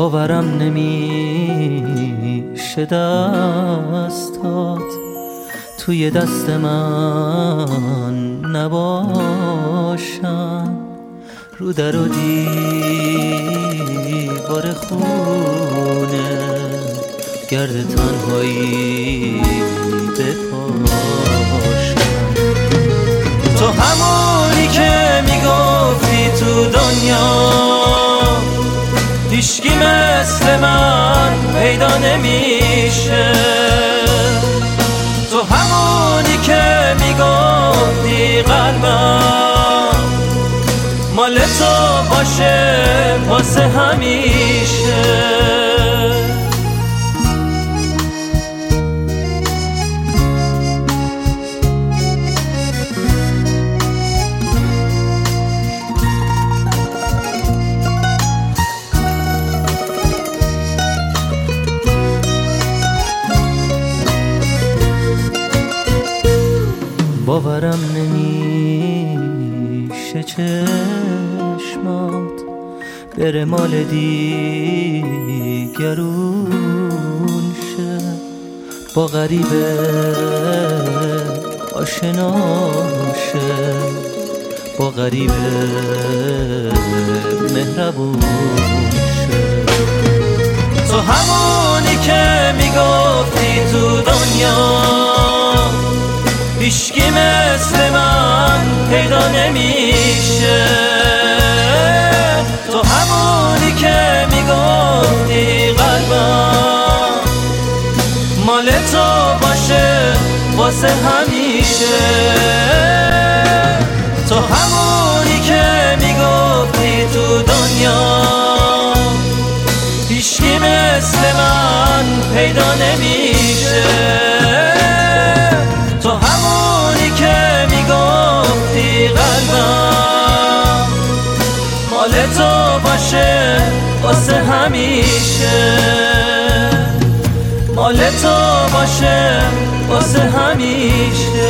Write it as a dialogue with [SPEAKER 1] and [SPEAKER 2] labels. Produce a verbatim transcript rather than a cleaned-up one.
[SPEAKER 1] باورم نمیشه دستات توی دست من نباشن، رو در و دیوار خونه گرد تنهایی بپاشن. تو همونی که میگفتی تو دنیا هیچکی مثل من پیدا نمیشه، تو همونی که میگفتی قلبم مال تو باشه واسه همیشه. باورم نمیشه چشمات بره مال دیگرون شه، با غریبه آشنا شه، با غریبه مهربون شه. تو همونی که میگفتی تو دنیا هیچکی مثل من پیدا نمیشه، تو همونی که میگفتی قلبم مال تو باشه واسه همیشه، تو همونی که میگفتی تو دنیا هیچکی مثل من پیدا نمیشه، تو همونی که میگفتی قلبم مال تو باشه واسه همیشه، مال تو باشه واسه همیشه.